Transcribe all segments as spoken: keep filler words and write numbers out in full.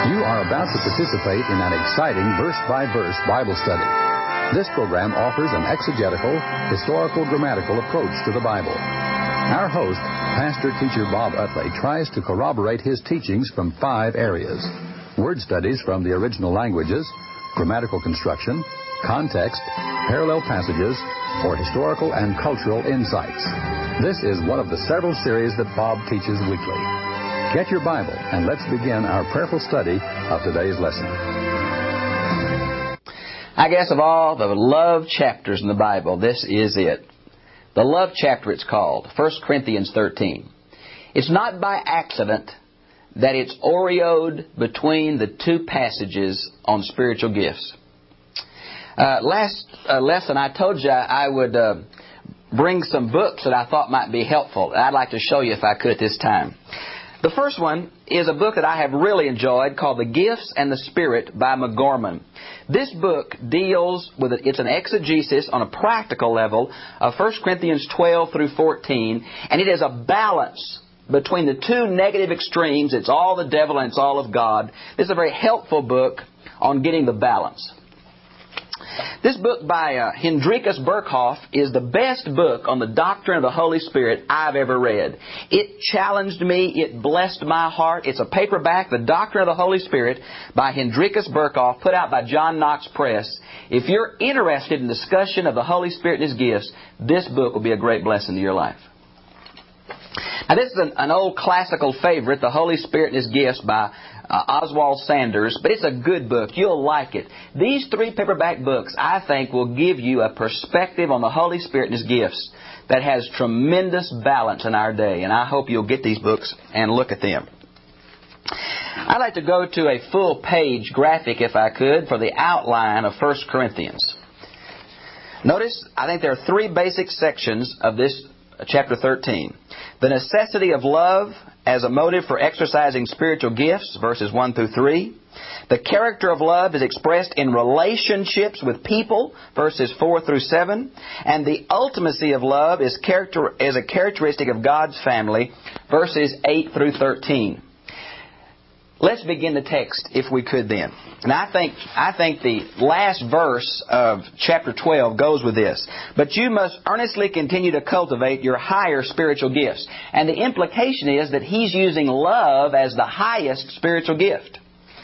You are about to participate in an exciting verse-by-verse Bible study. This program offers an exegetical, historical, grammatical approach to the Bible. Our host, pastor-teacher Bob Utley, tries to corroborate his teachings from five areas: word studies from the original languages, grammatical construction, context, parallel passages, or historical and cultural insights. This is one of the several series that Bob teaches weekly. Get your Bible and let's begin our prayerful study of today's lesson. I guess of all the love chapters in the Bible, this is it. The love chapter, it's called, First Corinthians thirteen. It's not by accident that it's aureoled between the two passages on spiritual gifts. Uh, last uh, lesson, I told you I would uh, bring some books that I thought might be helpful. I'd like to show you if I could at this time. The first one is a book that I have really enjoyed called The Gifts and the Spirit by McGorman. This book deals with, it, it's an exegesis on a practical level of First Corinthians twelve through fourteen, and it is a balance between the two negative extremes. It's all the devil and it's all of God. This is a very helpful book on getting the balance. This book by uh, Hendrikus Berkhoff is the best book on the doctrine of the Holy Spirit I've ever read. It challenged me. It blessed my heart. It's a paperback, The Doctrine of the Holy Spirit by Hendrikus Berkhoff, put out by John Knox Press. If you're interested in discussion of the Holy Spirit and His gifts, this book will be a great blessing to your life. Now, this is an, an old classical favorite, The Holy Spirit and His Gifts by uh, Oswald Sanders, but it's a good book. You'll like it. These three paperback books, I think, will give you a perspective on the Holy Spirit and His gifts that has tremendous balance in our day, and I hope you'll get these books and look at them. I'd like to go to a full-page graphic, if I could, for the outline of First Corinthians. Notice, I think there are three basic sections of this chapter thirteen. The necessity of love as a motive for exercising spiritual gifts, verses one through three. The character of love is expressed in relationships with people, verses four through seven. And the ultimacy of love is, character, is a characteristic of God's family, verses eight through thirteen. Let's begin the text, if we could then. And I think I think the last verse of chapter twelve goes with this. But you must earnestly continue to cultivate your higher spiritual gifts. And the implication is that he's using love as the highest spiritual gift.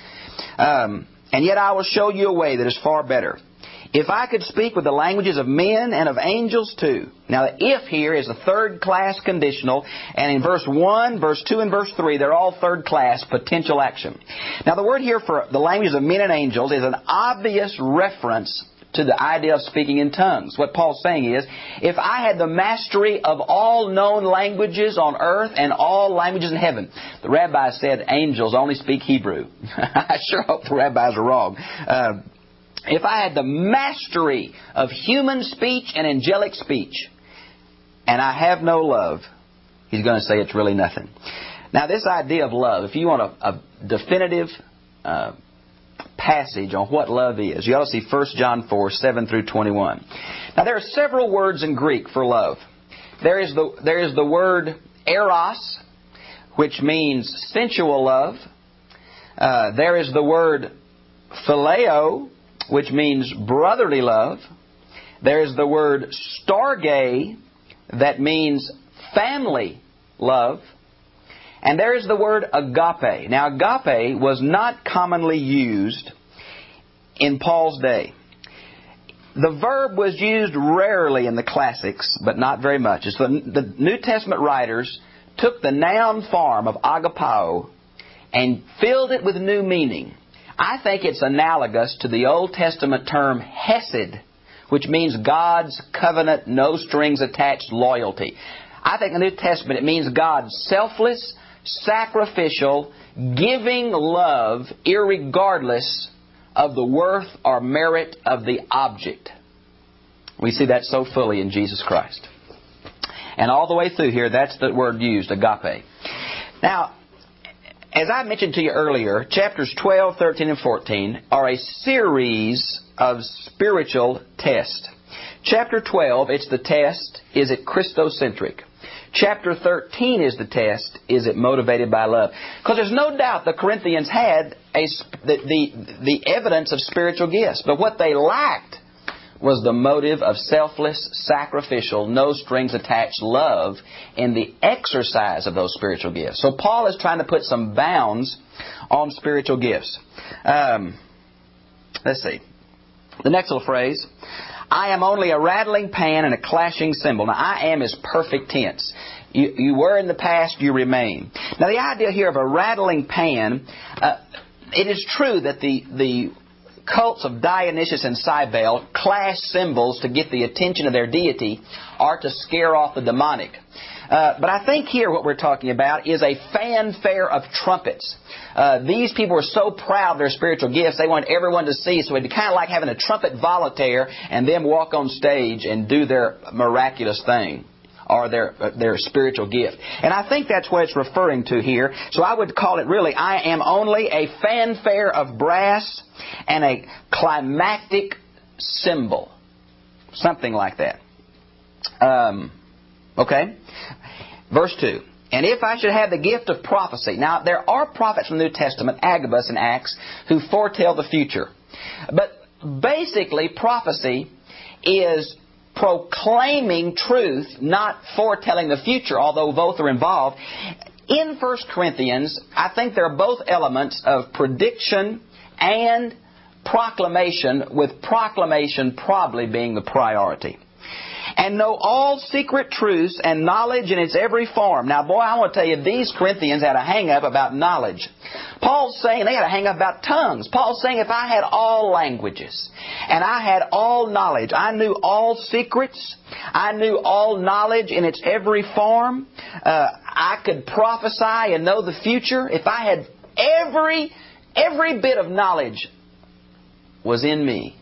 Um, and yet I will show you a way that is far better. If I could speak with the languages of men and of angels too. Now, the if here is a third-class conditional, and in verse one, verse two, and verse three, they're all third-class potential action. Now, the word here for the languages of men and angels is an obvious reference to the idea of speaking in tongues. What Paul's saying is, if I had the mastery of all known languages on earth and all languages in heaven. The rabbi said angels only speak Hebrew. I sure hope the rabbis are wrong. Uh, If I had the mastery of human speech and angelic speech, and I have no love, he's going to say it's really nothing. Now, this idea of love, if you want a, a definitive uh, passage on what love is, you ought to see First John four, seven through twenty-one. Now, there are several words in Greek for love. There is the, there is the word eros, which means sensual love. Uh, there is the word phileo, which means brotherly love. There is the word storge, that means family love. And there is the word agape. Now, agape was not commonly used in Paul's day. The verb was used rarely in the classics, but not very much. It's the, the New Testament writers took the noun form of agapao and filled it with new meaning. I think it's analogous to the Old Testament term hesed, which means God's covenant, no strings attached loyalty. I think in the New Testament it means God's selfless, sacrificial, giving love, irregardless of the worth or merit of the object. We see that so fully in Jesus Christ. And all the way through here, that's the word used, agape. Now, as I mentioned to you earlier, chapters twelve, thirteen, and fourteen are a series of spiritual tests. Chapter twelve, it's the test, is it Christocentric? chapter thirteen is the test. Is it motivated by love? Because there's no doubt the Corinthians had a, the, the, the evidence of spiritual gifts. But what they lacked was the motive of selfless, sacrificial, no strings attached love in the exercise of those spiritual gifts. So Paul is trying to put some bounds on spiritual gifts. Um, let's see. The next little phrase, I am only a rattling pan and a clashing cymbal. Now, I am is perfect tense. You, you were in the past, you remain. Now, the idea here of a rattling pan, uh, it is true that the the cults of Dionysus and Cybele clash cymbals to get the attention of their deity or to scare off the demonic. Uh, but I think here what we're talking about is a fanfare of trumpets. Uh, these people were so proud of their spiritual gifts, they wanted everyone to see. So it'd be kind of like having a trumpet volunteer and them walk on stage and do their miraculous thing or their uh, their spiritual gift. And I think that's what it's referring to here. So I would call it really, I am only a fanfare of brass and a climactic cymbal. Something like that. Um, okay? Verse two. And if I should have the gift of prophecy. Now, there are prophets from the New Testament, Agabus and Acts, who foretell the future. But basically, prophecy is proclaiming truth, not foretelling the future, although both are involved. In First Corinthians, I think there are both elements of prediction and proclamation, with proclamation probably being the priority. And know all secret truths and knowledge in its every form. Now, boy, I want to tell you, these Corinthians had a hang-up about knowledge. Paul's saying they had a hang-up about tongues. Paul's saying if I had all languages and I had all knowledge, I knew all secrets, I knew all knowledge in its every form, uh, I could prophesy and know the future. If I had every, every bit of knowledge was in me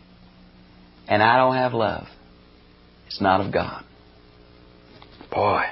and I don't have love, it's not of God. Boy.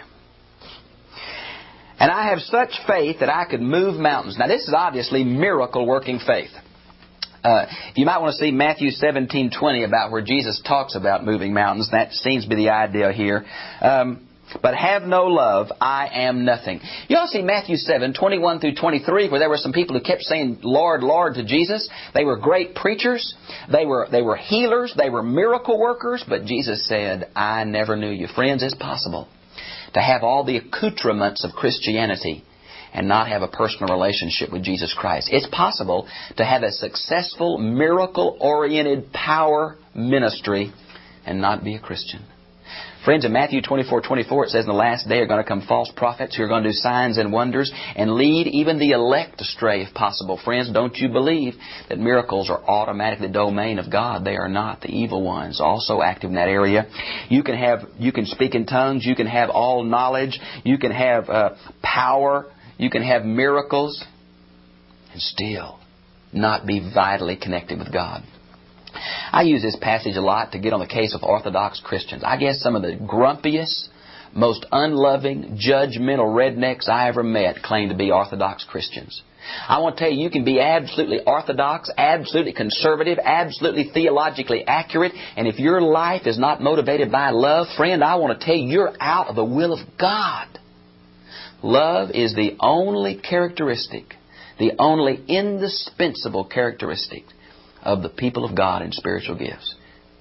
And I have such faith that I could move mountains. Now, this is obviously miracle-working faith. Uh, you might want to see Matthew seventeen twenty about where Jesus talks about moving mountains. That seems to be the idea here. Um, but have no love, I am nothing. You also see Matthew seven twenty-one through twenty-three, where there were some people who kept saying, Lord, Lord, to Jesus. They were great preachers. They were, they were healers. They were miracle workers. But Jesus said, I never knew you. Friends, it's possible to have all the accoutrements of Christianity and not have a personal relationship with Jesus Christ. It's possible to have a successful, miracle-oriented power ministry and not be a Christian. Friends, in Matthew twenty-four twenty-four, it says in the last day are going to come false prophets who are going to do signs and wonders and lead even the elect astray if possible. Friends, don't you believe that miracles are automatically the domain of God. They are not. The evil ones also active in that area. You can have, you can speak in tongues. You can have all knowledge. You can have uh, power. You can have miracles and still not be vitally connected with God. I use this passage a lot to get on the case of Orthodox Christians. I guess some of the grumpiest, most unloving, judgmental rednecks I ever met claim to be Orthodox Christians. I want to tell you, you can be absolutely orthodox, absolutely conservative, absolutely theologically accurate, and if your life is not motivated by love, friend, I want to tell you, you're out of the will of God. Love is the only characteristic, the only indispensable characteristic of the people of God in spiritual gifts.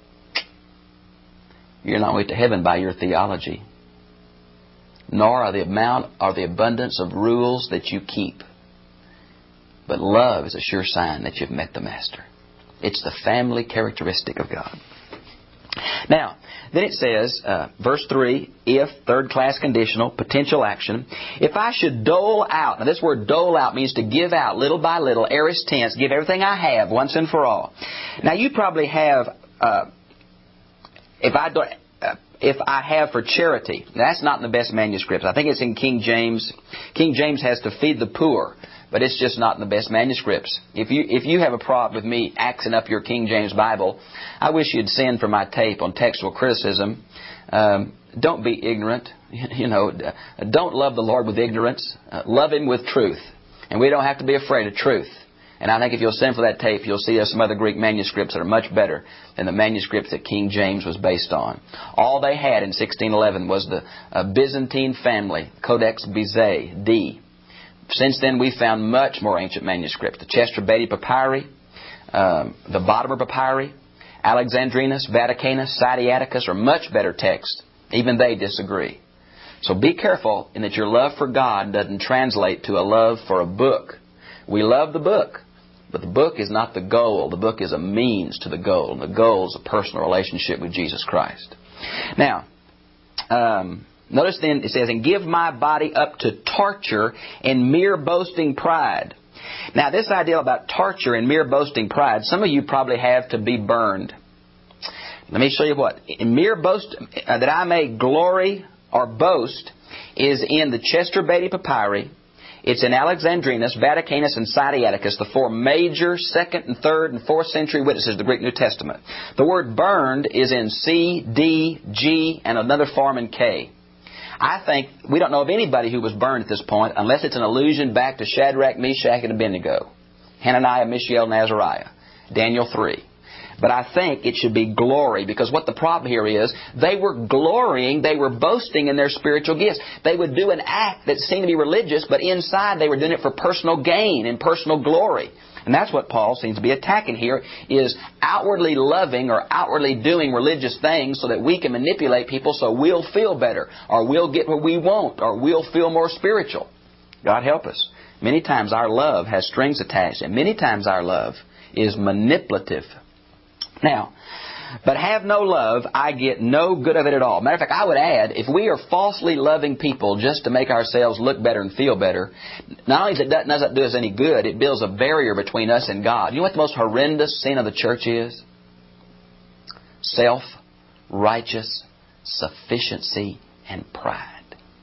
You're not going to heaven by your theology, nor are the amount or the abundance of rules that you keep. But love is a sure sign that you've met the Master. It's the family characteristic of God. Now, then it says, uh, verse three, if, third class conditional, potential action, if I should dole out. Now this word dole out means to give out little by little, aorist tense, give everything I have once and for all. Now you probably have, uh, if I do, uh, if I have for charity. That's not in the best manuscripts. I think it's in King James. King James has to feed the poor, but it's just not in the best manuscripts. If you if you have a problem with me axing up your King James Bible, I wish you'd send for my tape on textual criticism. Um, don't be ignorant. You know, don't love the Lord with ignorance. Uh, love Him with truth. And we don't have to be afraid of truth. And I think if you'll send for that tape, you'll see there's some other Greek manuscripts that are much better than the manuscripts that King James was based on. All they had in sixteen eleven was the uh, Byzantine family, Codex Bezae, D. Since then, we've found much more ancient manuscripts. The Chester Beatty Papyri, um, the Bodmer Papyri, Alexandrinus, Vaticanus, Sinaiticus are much better texts. Even they disagree. So be careful in that your love for God doesn't translate to a love for a book. We love the book, but the book is not the goal. The book is a means to the goal. And the goal is a personal relationship with Jesus Christ. Now, um, notice then it says, and give my body up to torture and mere boasting pride. Now, this idea about torture and mere boasting pride, some of you probably have to be burned. Let me show you what. In mere boast, uh, that I may glory or boast is in the Chester Beatty Papyri. It's in Alexandrinus, Vaticanus, and Sinaiticus, the four major second and third and fourth century witnesses of the Greek New Testament. The word burned is in C, D, G, and another form in K. I think we don't know of anybody who was burned at this point unless it's an allusion back to Shadrach, Meshach, and Abednego, Hananiah, Mishael, and Azariah, Daniel three. But I think it should be glory, because what the problem here is, they were glorying, they were boasting in their spiritual gifts. They would do an act that seemed to be religious, but inside they were doing it for personal gain and personal glory. And that's what Paul seems to be attacking here, is outwardly loving or outwardly doing religious things so that we can manipulate people so we'll feel better, or we'll get what we want, or we'll feel more spiritual. God help us. Many times our love has strings attached, and many times our love is manipulative. Now, but have no love, I get no good of it at all. Matter of fact, I would add, if we are falsely loving people just to make ourselves look better and feel better, not only does it doesn't do us any good, it builds a barrier between us and God. You know what the most horrendous sin of the church is? Self-righteous sufficiency and pride.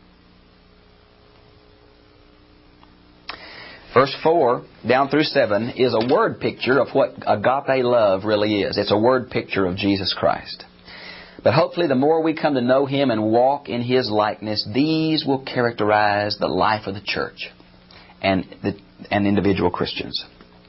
Verse four, down through seven, is a word picture of what agape love really is. It's a word picture of Jesus Christ. But hopefully the more we come to know Him and walk in His likeness, these will characterize the life of the church and, the, and individual Christians.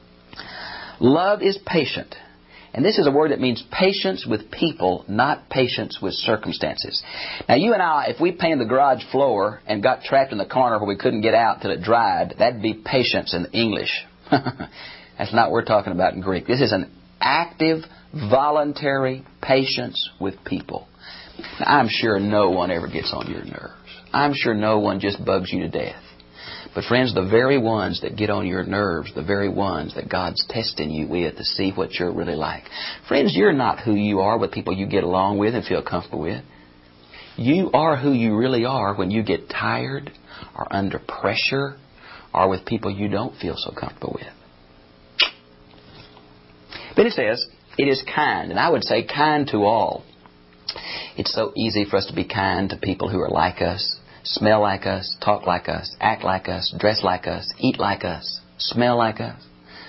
Love is patient. And this is a word that means patience with people, not patience with circumstances. Now, you and I, if we painted the garage floor and got trapped in the corner where we couldn't get out till it dried, that'd be patience in English. That's not what we're talking about in Greek. This is an active, voluntary patience with people. Now, I'm sure no one ever gets on your nerves. I'm sure no one just bugs you to death. But friends, the very ones that get on your nerves, the very ones that God's testing you with to see what you're really like. Friends, you're not who you are with people you get along with and feel comfortable with. You are who you really are when you get tired or under pressure or with people you don't feel so comfortable with. Then it says, it is kind, and I would say kind to all. It's so easy for us to be kind to people who are like us. Smell like us, talk like us, act like us, dress like us, eat like us, smell like us.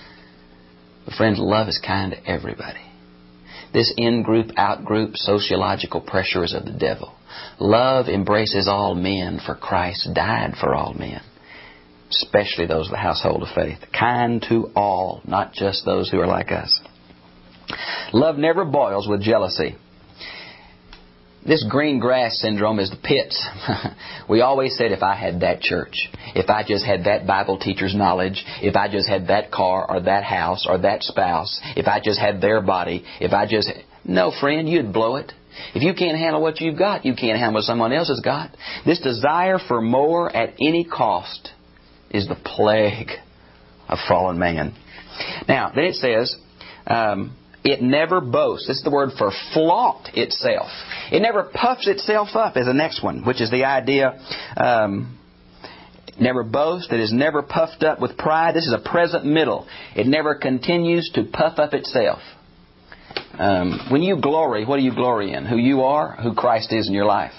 But friends, love is kind to everybody. This in-group, out-group sociological pressure is of the devil. Love embraces all men, for Christ died for all men, especially those of the household of faith. Kind to all, not just those who are like us. Love never boils with jealousy. This green grass syndrome is the pits. We always said, if I had that church, if I just had that Bible teacher's knowledge, if I just had that car or that house or that spouse, if I just had their body, if I just... No, friend, you'd blow it. If you can't handle what you've got, you can't handle what someone else has got. This desire for more at any cost is the plague of fallen man. Now, then it says... Um, It never boasts. This is the word for flaunt itself. It never puffs itself up is the next one, which is the idea, um, never boasts. It is never puffed up with pride. This is a present middle. It never continues to puff up itself. Um, when you glory, what do you glory in? Who you are, who Christ is in your life.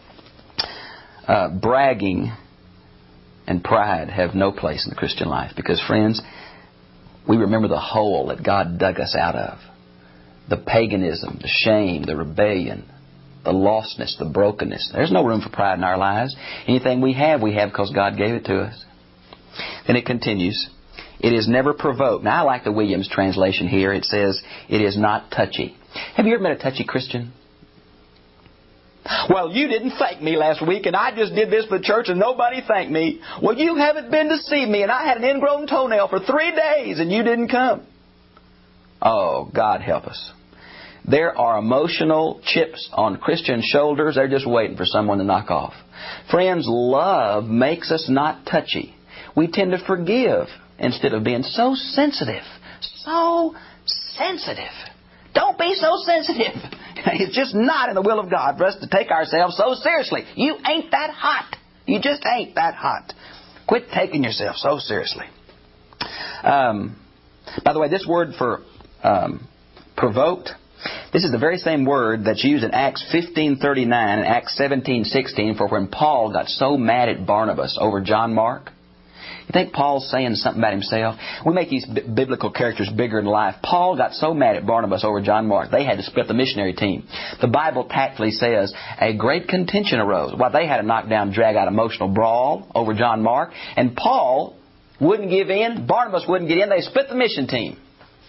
Uh, bragging and pride have no place in the Christian life because, friends, we remember the hole that God dug us out of. The paganism, the shame, the rebellion, the lostness, the brokenness. There's no room for pride in our lives. Anything we have, we have because God gave it to us. Then it continues. It is never provoked. Now, I like the Williams translation here. It says, it is not touchy. Have you ever met a touchy Christian? Well, you didn't thank me last week, and I just did this for the church, and nobody thanked me. Well, you haven't been to see me, and I had an ingrown toenail for three days, and you didn't come. Oh, God help us. There are emotional chips on Christian shoulders. They're just waiting for someone to knock off. Friends, love makes us not touchy. We tend to forgive instead of being so sensitive. So sensitive. Don't be so sensitive. It's just not in the will of God for us to take ourselves so seriously. You ain't that hot. You just ain't that hot. Quit taking yourself so seriously. Um, by the way, this word for um, provoked, this is the very same word that's used in Acts fifteen thirty-nine and Acts seventeen sixteen for when Paul got so mad at Barnabas over John Mark. You think Paul's saying something about himself? We make these b- biblical characters bigger than life. Paul got so mad at Barnabas over John Mark, they had to split the missionary team. The Bible tactfully says a great contention arose. Well, they had a knockdown, drag-out emotional brawl over John Mark, and Paul wouldn't give in. Barnabas wouldn't get in. They split the mission team.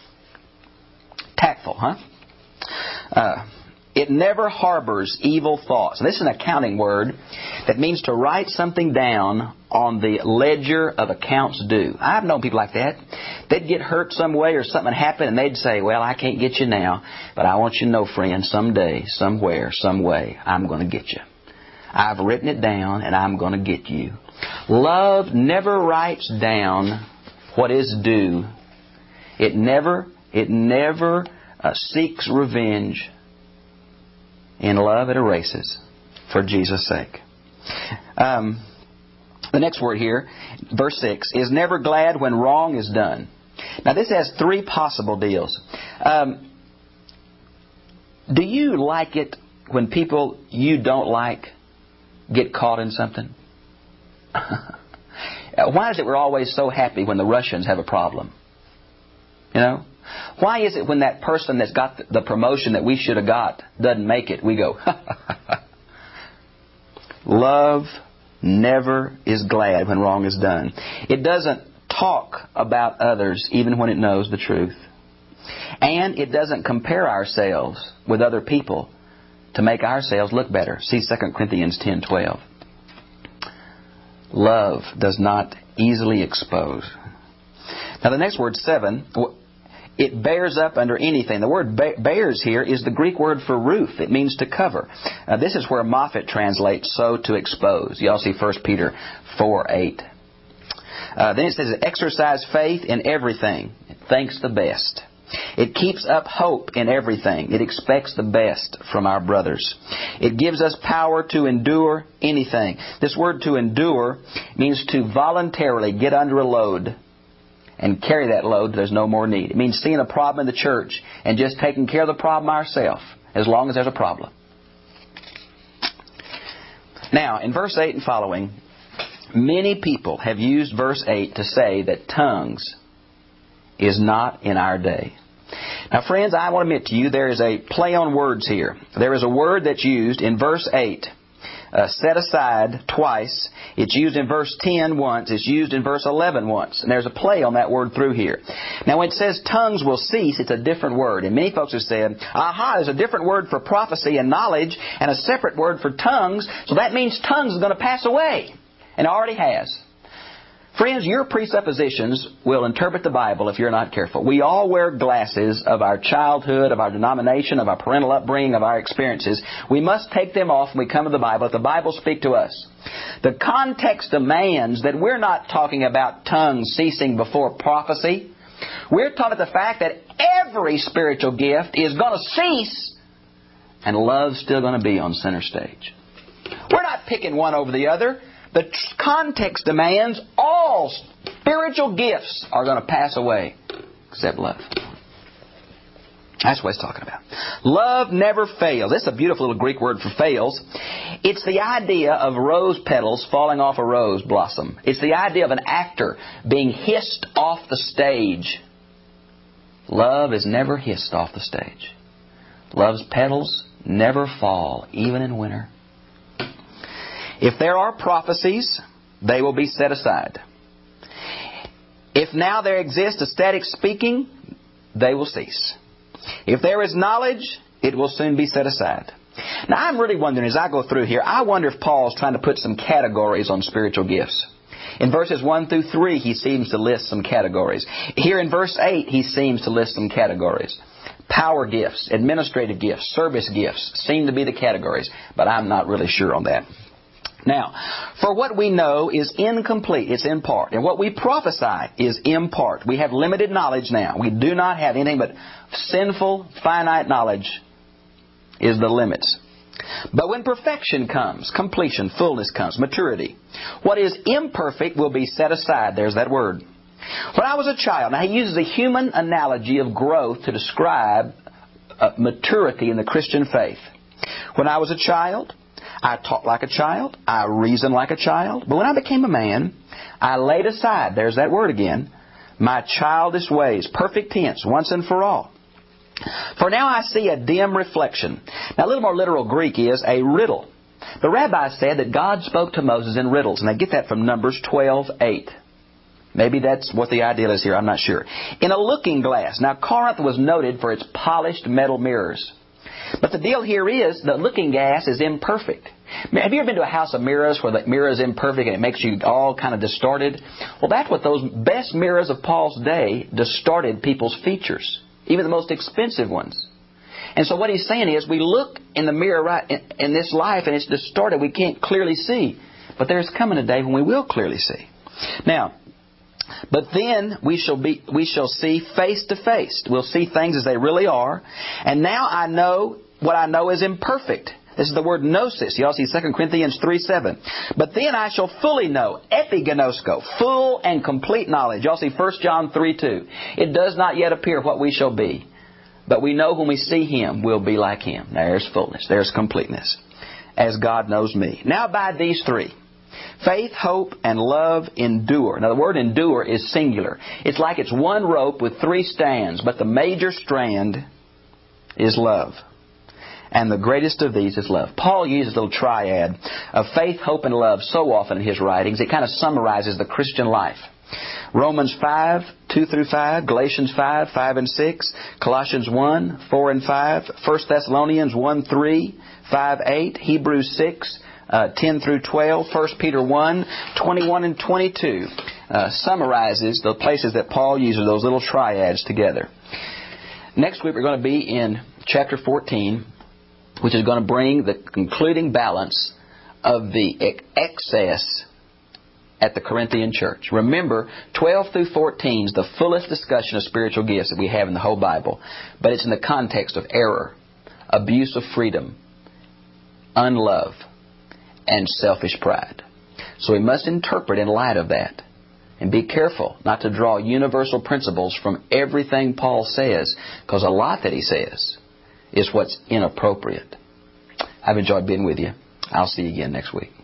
Tactful, huh? Uh, it never harbors evil thoughts. And this is an accounting word that means to write something down on the ledger of accounts due. I've known people like that. They'd get hurt some way or something happened and they'd say, well, I can't get you now, but I want you to know, friend, someday, somewhere, some way, I'm going to get you. I've written it down and I'm going to get you. Love never writes down what is due. It never, it never uh, seeks revenge. In love, it erases for Jesus' sake. Um, the next word here, verse six, is never glad when wrong is done. Now, this has three possible deals. Um, do you like it when people you don't like get caught in something? Why is it we're always so happy when the Russians have a problem? You know? Why is it when that person that's got the promotion that we should have got doesn't make it, we go, ha, ha, ha. Love never is glad when wrong is done. It doesn't talk about others even when it knows the truth. And it doesn't compare ourselves with other people to make ourselves look better. See Second Corinthians ten twelve. Love does not easily expose. Now the next word, seven, it bears up under anything. The word bears here is the Greek word for roof. It means to cover. Uh, this is where Moffat translates so to expose. You all see First Peter four eight. Uh, then it says, exercise faith in everything. It thinks the best. It keeps up hope in everything. It expects the best from our brothers. It gives us power to endure anything. This word to endure means to voluntarily get under a load and carry that load, there's no more need. It means seeing a problem in the church and just taking care of the problem ourselves, as long as there's a problem. Now, in verse eight and following, many people have used verse eight to say that tongues is not in our day. Now, friends, I want to admit to you there is a play on words here. There is a word that's used in verse eight. Uh, set aside twice. It's used in verse ten once. It's used in verse eleven once. And there's a play on that word through here. Now when it says tongues will cease, it's a different word. And many folks have said, aha, there's a different word for prophecy and knowledge and a separate word for tongues. So that means tongues is going to pass away. And it already has. Friends, your presuppositions will interpret the Bible if you're not careful. We all wear glasses of our childhood, of our denomination, of our parental upbringing, of our experiences. We must take them off when we come to the Bible. Let the Bible speak to us. The context demands that we're not talking about tongues ceasing before prophecy. We're talking about the fact that every spiritual gift is going to cease and love's still going to be on center stage. We're not picking one over the other. The context demands all spiritual gifts are going to pass away except love. That's what it's talking about. Love never fails. This is a beautiful little Greek word for fails. It's the idea of rose petals falling off a rose blossom. It's the idea of an actor being hissed off the stage. Love is never hissed off the stage. Love's petals never fall, even in winter. If there are prophecies, they will be set aside. If now there exists a static speaking, they will cease. If there is knowledge, it will soon be set aside. Now, I'm really wondering, as I go through here, I wonder if Paul's trying to put some categories on spiritual gifts. In verses one through three, he seems to list some categories. Here in verse eight, he seems to list some categories. Power gifts, administrative gifts, service gifts seem to be the categories, but I'm not really sure on that. Now, for what we know is incomplete. It's in part. And what we prophesy is in part. We have limited knowledge now. We do not have anything but sinful, finite knowledge is the limits. But when perfection comes, completion, fullness comes, maturity, what is imperfect will be set aside. There's that word. When I was a child, now he uses a human analogy of growth to describe uh, maturity in the Christian faith. When I was a child, I talked like a child. I reasoned like a child. But when I became a man, I laid aside, there's that word again, my childish ways, perfect tense, once and for all. For now I see a dim reflection. Now, a little more literal Greek is a riddle. The rabbis said that God spoke to Moses in riddles, and they get that from Numbers twelve eight. Maybe that's what the ideal is here. I'm not sure. In a looking glass. Now, Corinth was noted for its polished metal mirrors. But the deal here is the looking glass is imperfect. Have you ever been to a house of mirrors where the mirror is imperfect and it makes you all kind of distorted? Well, that's what those best mirrors of Paul's day distorted people's features, even the most expensive ones. And so what he's saying is we look in the mirror right in, in this life and it's distorted. We can't clearly see. But there's coming a day when we will clearly see. Now, but then we shall be, we shall see face to face. We'll see things as they really are. And now I know what I know is imperfect. This is the word gnosis. You all see Second Corinthians three seven. But then I shall fully know, epigenosko, full and complete knowledge. You all see First John three two. It does not yet appear what we shall be. But we know when we see Him, we'll be like Him. There's fullness. There's completeness. As God knows me. Now by these three. Faith, hope, and love endure. Now the word endure is singular. It's like it's one rope with three strands, but the major strand is love. And the greatest of these is love. Paul uses a little triad of faith, hope, and love so often in his writings. It kind of summarizes the Christian life. Romans five, two through five, Galatians five, five and six, Colossians one, four and five, First Thessalonians one, three, five, eight, Hebrews six, Uh, ten through twelve, First Peter one, twenty-one and twenty-two uh, summarizes the places that Paul uses those little triads together. Next week we're going to be in chapter fourteen, which is going to bring the concluding balance of the excess at the Corinthian church. Remember, twelve through fourteen is the fullest discussion of spiritual gifts that we have in the whole Bible. But it's in the context of error, abuse of freedom, unlove, and selfish pride. So we must interpret in light of that. And be careful not to draw universal principles from everything Paul says, because a lot that he says is what's inappropriate. I've enjoyed being with you. I'll see you again next week.